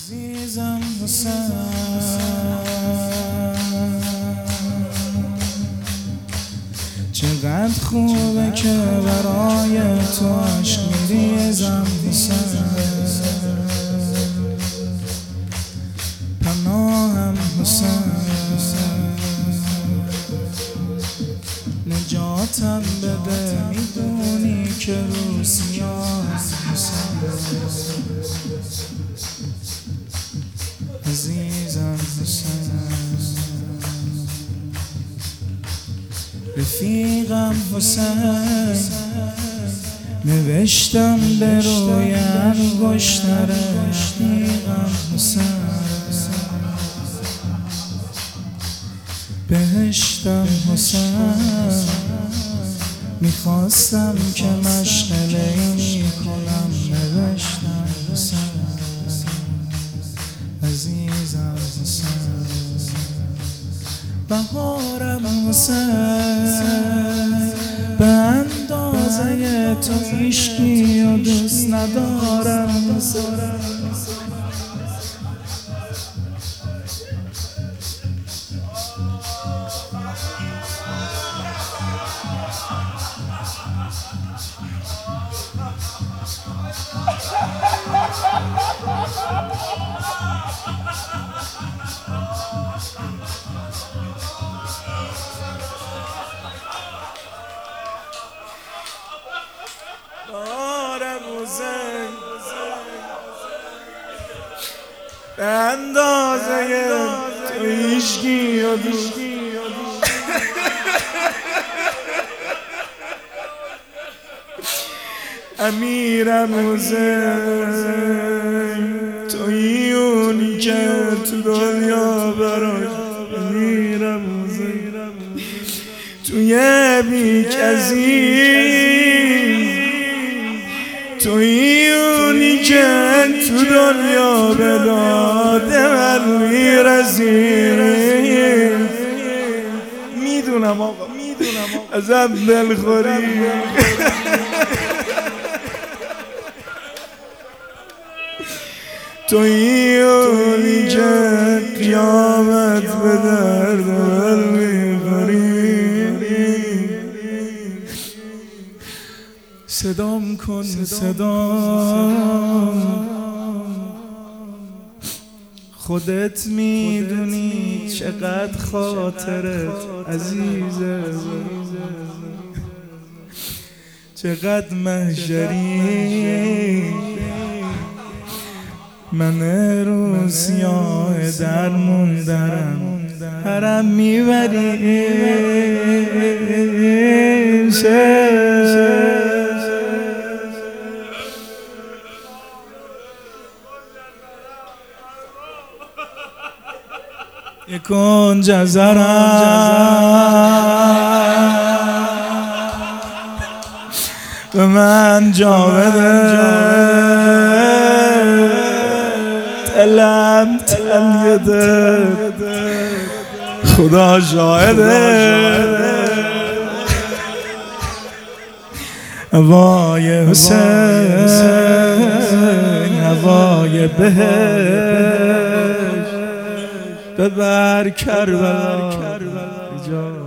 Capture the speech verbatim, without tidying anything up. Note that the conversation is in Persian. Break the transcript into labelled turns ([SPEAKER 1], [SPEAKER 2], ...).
[SPEAKER 1] عزیزم حسین چقدر خوبه که برای تو عشق میریزم حسین پناهم حسین نجاتم بده میدونی که رو سیاه حسین عزیزم حسین رفیقم حسین نوشتم به روی انگشتر رفیقم حسین بهشتم حسین میخواستم که مشغله ای کنم نوشتم حسین عزیزم حسین بهارم حسین به اندازه تو عشقی و دوست ندارم حسین بهارم حسین به اندازه تو عشقی و دوست امیرم حسین تویی اونی که تو دنیا براش امیرم حسین توی بی کسی تویی اونی که تو دنیا به داد من میرسی میدونم آقا میدونم آقا ازم دلخوری تویی اونی که قیامت به درد من میخوری صدام کن صدام خودت میدونی چقدر خاطرت عزیزه چقدر محشری من رو سیاه درمون درم حرم میبری یکون جزرم به من جا بده دلم تلیده خدا شاهده هوای حسین هوای بهشت ببر کربلا